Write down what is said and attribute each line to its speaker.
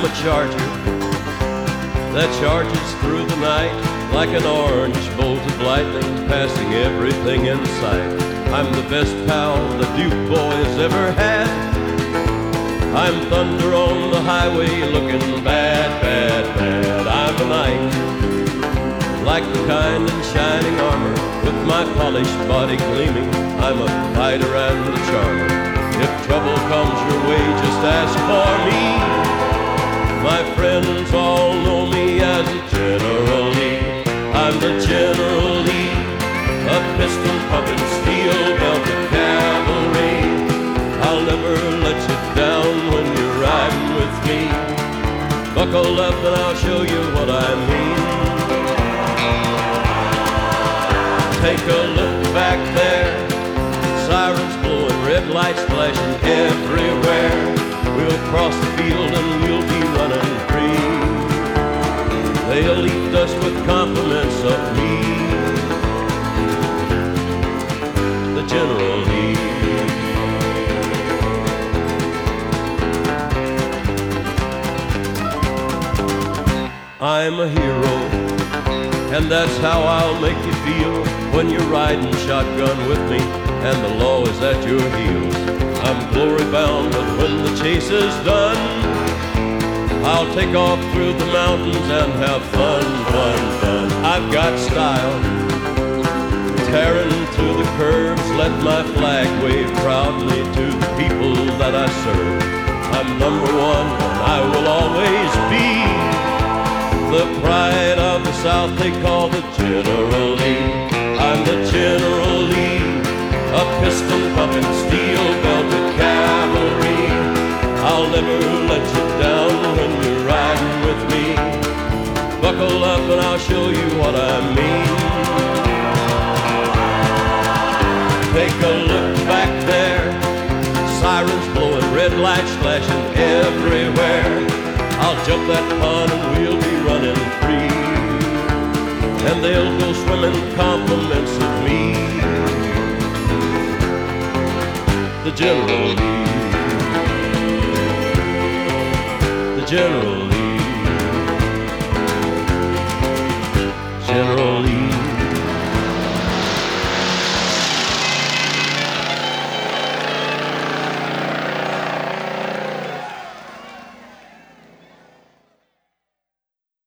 Speaker 1: a charger that charges through the night like an orange bolt of lightning, passing everything in sight. I'm the best pal the Duke boys ever had. I'm thunder on the highway looking bad, bad, bad. I'm a knight, like the kind in shining armor, with my polished body gleaming. I'm a fighter and a charmer. If trouble comes your way, just ask for me. My friends all know me as General Lee. I'm the General Lee, a piston-pumping, steel-belted cavalry. I'll never let you down when you're riding with me. Buckle up and I'll show you what I mean. Take a look back there, sirens blowing, red lights flashing everywhere. We'll cross the field and we'll be running free. They'll eat us with compliments of me, the General Lee. I'm a hero, and that's how I'll make you feel when you're riding shotgun with me and the law is at your heels. I'm glory bound, but when the chase is done, I'll take off through the mountains and have fun, fun, fun. I've got style, tearing through the curves, let my flag wave proudly to the people that I serve. I'm number one, and I will always be the pride of the South they call the General Lee. I'm the General Lee, a piston-pumping, steel-belted cavalry. I'll never let you down when you're riding with me. Buckle up and I'll show you what I mean. Take a look back there, sirens blowing, red lights flashing everywhere. I'll jump that pond and we'll be running free, and they'll go swimming compliments of me, the General Lee, the General Lee.